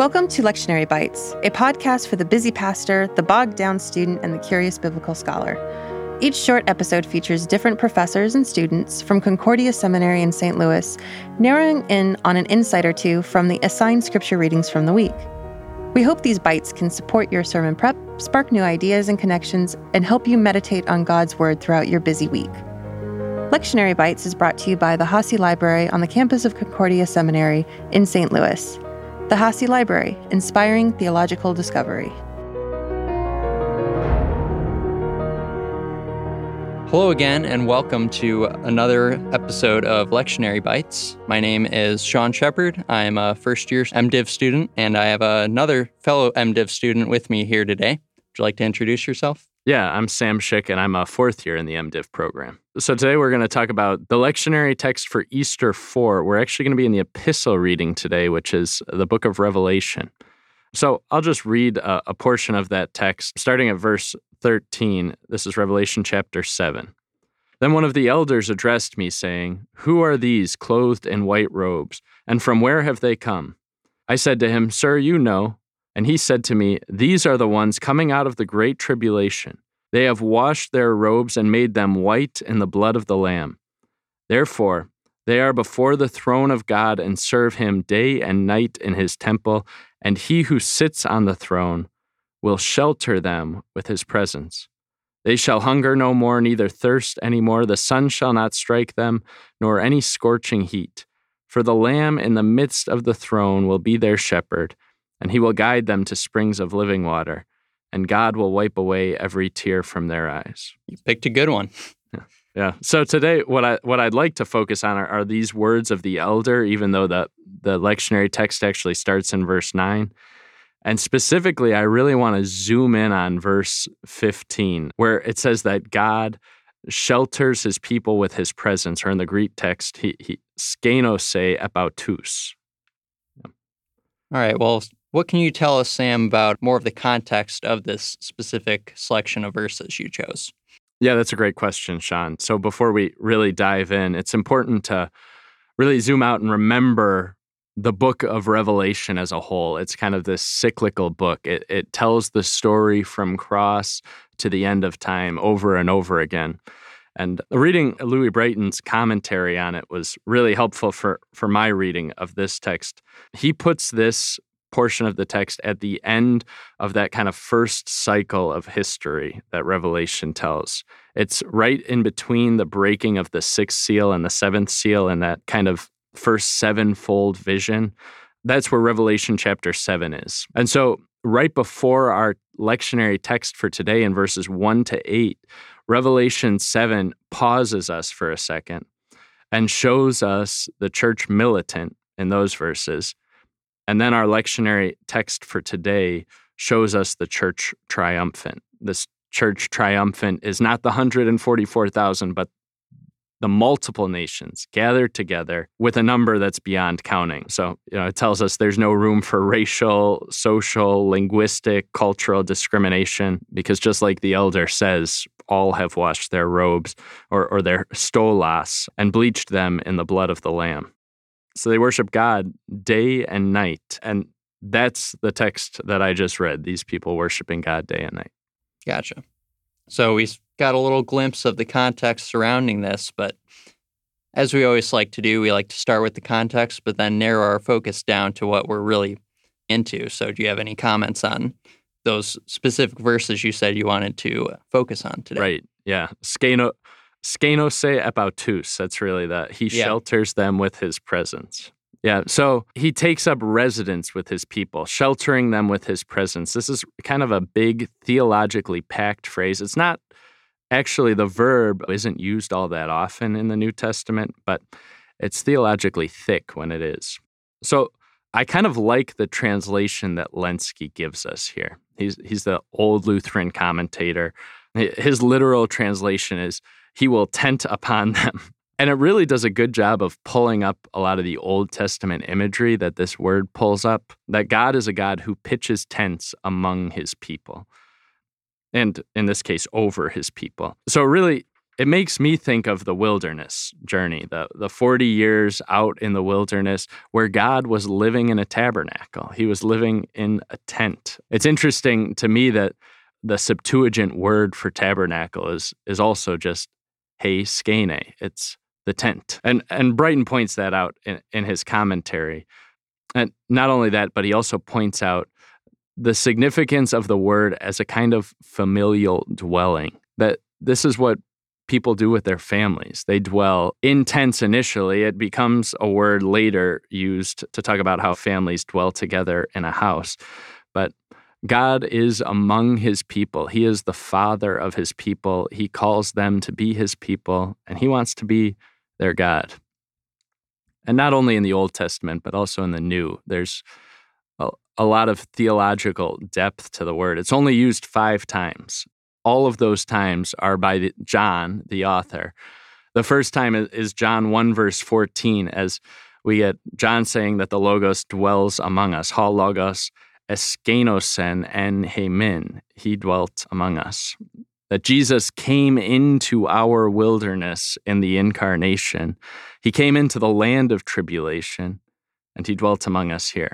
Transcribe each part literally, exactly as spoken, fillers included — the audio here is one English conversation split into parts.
Welcome to Lectionary Bites, a podcast for the busy pastor, the bogged-down student, and the curious biblical scholar. Each short episode features different professors and students from Concordia Seminary in Saint Louis, narrowing in on an insight or two from the assigned scripture readings from the week. We hope these bites can support your sermon prep, spark new ideas and connections, and help you meditate on God's Word throughout your busy week. Lectionary Bites is brought to you by the Hasse Library on the campus of Concordia Seminary in Saint Louis. The Hasse Library, inspiring theological discovery. Hello again, and welcome to another episode of Lectionary Bites. My name is Sean Shepard. I'm a first-year MDiv student, and I have another fellow MDiv student with me here today. Would you like to introduce yourself? Yeah, I'm Sam Schick, and I'm a fourth year in the MDiv program. So today we're going to talk about the lectionary text for Easter four. We're actually going to be in the epistle reading today, which is the book of Revelation. So I'll just read a, a portion of that text, starting at verse thirteen. This is Revelation chapter seven. Then one of the elders addressed me, saying, "Who are these clothed in white robes, and from where have they come?" I said to him, "Sir, you know." And he said to me, "These are the ones coming out of the great tribulation. They have washed their robes and made them white in the blood of the Lamb. Therefore, they are before the throne of God and serve him day and night in his temple, and he who sits on the throne will shelter them with his presence. They shall hunger no more, neither thirst any more. The sun shall not strike them, nor any scorching heat. For the Lamb in the midst of the throne will be their shepherd, and he will guide them to springs of living water, and God will wipe away every tear from their eyes." You picked a good one. Yeah. yeah. So today, what I what I'd like to focus on are, are these words of the elder, even though the the lectionary text actually starts in verse nine. And specifically, I really want to zoom in on verse fifteen, where it says that God shelters his people with his presence, or in the Greek text, he, he skenose epautus. All right, well, what can you tell us, Sam, about more of the context of this specific selection of verses you chose? Yeah, that's a great question, Sean. So before we really dive in, it's important to really zoom out and remember the book of Revelation as a whole. It's kind of this cyclical book. It, it tells the story from cross to the end of time over and over again. And reading Louis Brighton's commentary on it was really helpful for, for my reading of this text. He puts this portion of the text at the end of that kind of first cycle of history that Revelation tells. It's right in between the breaking of the sixth seal and the seventh seal and that kind of first sevenfold vision. That's where Revelation chapter seven is. And so right before our lectionary text for today in verses one to eight, Revelation seven pauses us for a second and shows us the church militant in those verses. And then our lectionary text for today shows us the church triumphant. This church triumphant is not the one hundred forty-four thousand, but the multiple nations gathered together with a number that's beyond counting. So, you know, it tells us there's no room for racial, social, linguistic, cultural discrimination, because just like the elder says, all have washed their robes or, or their stolas and bleached them in the blood of the Lamb. So they worship God day and night. And that's the text that I just read, these people worshiping God day and night. Gotcha. So we got a little glimpse of the context surrounding this, but as we always like to do, we like to start with the context, but then narrow our focus down to what we're really into. So do you have any comments on those specific verses you said you wanted to focus on today? Right, yeah. Skeno, skenose epautus, that's really that. He Yeah. shelters them with his presence. Yeah, so he takes up residence with his people, sheltering them with his presence. This is kind of a big theologically packed phrase. It's not actually, the verb isn't used all that often in the New Testament, but it's theologically thick when it is. So I kind of like the translation that Lenski gives us here. He's he's the old Lutheran commentator. His literal translation is, "He will tent upon them." And it really does a good job of pulling up a lot of the Old Testament imagery that this word pulls up, that God is a God who pitches tents among his people. And in this case, over his people. So really, it makes me think of the wilderness journey, the, the forty years out in the wilderness where God was living in a tabernacle. He was living in a tent. It's interesting to me that the Septuagint word for tabernacle is is also just he skene. It's the tent. And and Brighton points that out in, in his commentary. And not only that, but he also points out the significance of the word as a kind of familial dwelling, that this is what people do with their families. They dwell in tents initially. It becomes a word later used to talk about how families dwell together in a house. But God is among his people. He is the father of his people. He calls them to be his people, and he wants to be their God. And not only in the Old Testament, but also in the New, there's a, a lot of theological depth to the word. It's only used five times. All of those times are by the, John, the author. The first time is, is John one, verse fourteen, as we get John saying that the Logos dwells among us. Ha Logos eskenosen en hemin. He dwelt among us. That Jesus came into our wilderness in the incarnation. He came into the land of tribulation, and he dwelt among us here.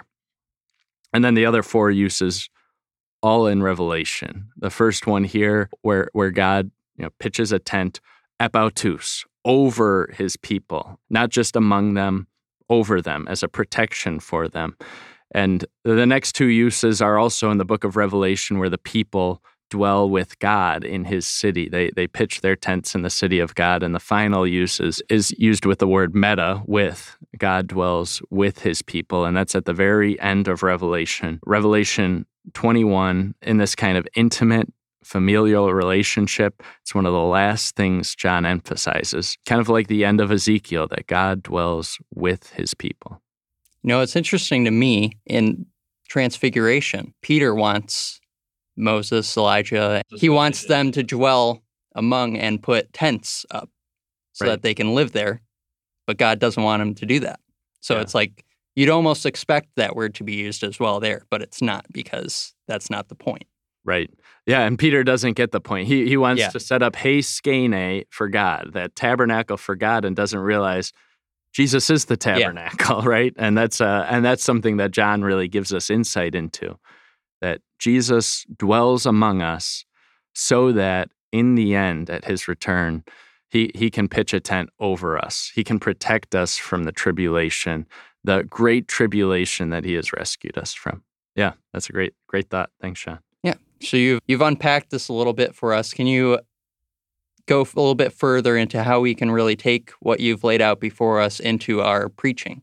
And then the other four uses, all in Revelation. The first one here, where where God, you know, pitches a tent, epautus, over his people, not just among them, over them, as a protection for them. And the next two uses are also in the book of Revelation, where the people dwell with God in his city. They they pitch their tents in the city of God. And the final use is, is used with the word meta, with. God dwells with his people. And that's at the very end of Revelation. Revelation twenty-one, in this kind of intimate familial relationship. It's one of the last things John emphasizes, kind of like the end of Ezekiel, that God dwells with his people. You know, it's interesting to me in Transfiguration, Peter wants Moses, Elijah, he wants them to dwell among and put tents up so Right. that they can live there, but God doesn't want him to do that. So Yeah. it's like, you'd almost expect that word to be used as well there, but it's not, because that's not the point. Right. Yeah, and Peter doesn't get the point. He he wants Yeah. to set up he skene for God, that tabernacle for God, and doesn't realize Jesus is the tabernacle, right? And that's uh, and that's something that John really gives us insight into, that Jesus dwells among us so that in the end, at his return, he he can pitch a tent over us. He can protect us from the tribulation, the great tribulation that he has rescued us from. Yeah, that's a great, great thought. Thanks, Sean. Yeah. So you've, you've unpacked this a little bit for us. Can you go a little bit further into how we can really take what you've laid out before us into our preaching?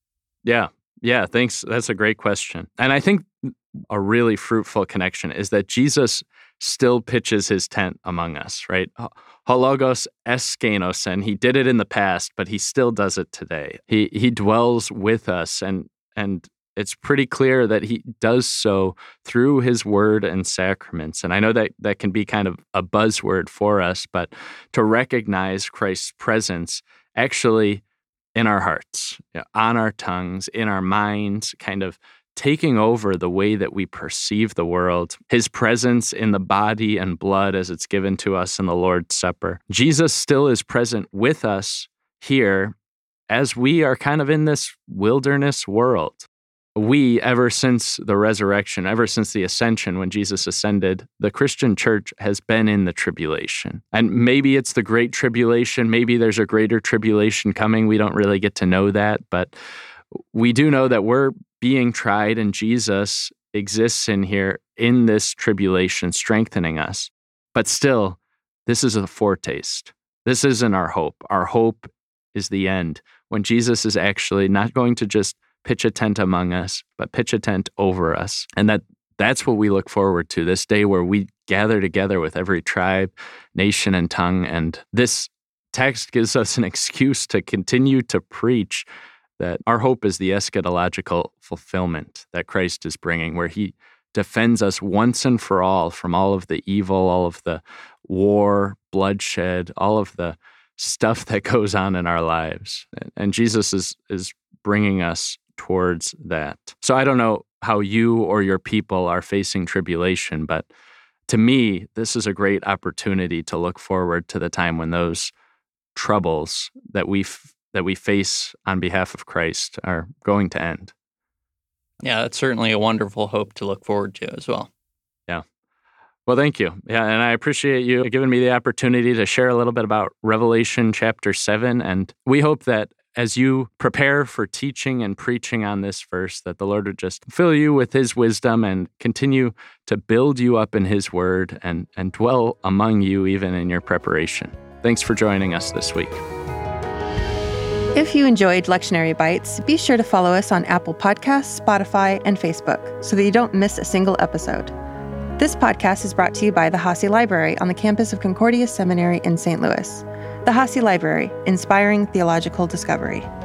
Yeah, yeah, thanks. That's a great question. And I think a really fruitful connection is that Jesus still pitches his tent among us, right? Hologos eskenosen. He did it in the past, but he still does it today. He he dwells with us, and and it's pretty clear that he does so through his word and sacraments. And I know that that can be kind of a buzzword for us, but to recognize Christ's presence actually in our hearts, you know, on our tongues, in our minds, kind of taking over the way that we perceive the world, his presence in the body and blood as it's given to us in the Lord's Supper. Jesus still is present with us here as we are kind of in this wilderness world. We, ever since the resurrection, ever since the ascension, when Jesus ascended, the Christian church has been in the tribulation. And maybe it's the great tribulation. Maybe there's a greater tribulation coming. We don't really get to know that. But we do know that we're being tried, and Jesus exists in here in this tribulation, strengthening us. But still, this is a foretaste. This isn't our hope. Our hope is the end, when Jesus is actually not going to just pitch a tent among us, but pitch a tent over us. And that that's what we look forward to, this day where we gather together with every tribe, nation, and tongue. And this text gives us an excuse to continue to preach that our hope is the eschatological fulfillment that Christ is bringing, where he defends us once and for all from all of the evil, all of the war, bloodshed, all of the stuff that goes on in our lives. And Jesus is is bringing us towards that. So I don't know how you or your people are facing tribulation, but to me, this is a great opportunity to look forward to the time when those troubles that we f- that we face on behalf of Christ are going to end. Yeah, that's certainly a wonderful hope to look forward to as well. Yeah. Well, thank you. Yeah, and I appreciate you giving me the opportunity to share a little bit about Revelation chapter seven. And we hope that as you prepare for teaching and preaching on this verse, that the Lord would just fill you with His wisdom and continue to build you up in His word and, and dwell among you even in your preparation. Thanks for joining us this week. If you enjoyed Lectionary Bites, be sure to follow us on Apple Podcasts, Spotify, and Facebook so that you don't miss a single episode. This podcast is brought to you by the Hasse Library on the campus of Concordia Seminary in Saint Louis. The Hasse Library, inspiring theological discovery.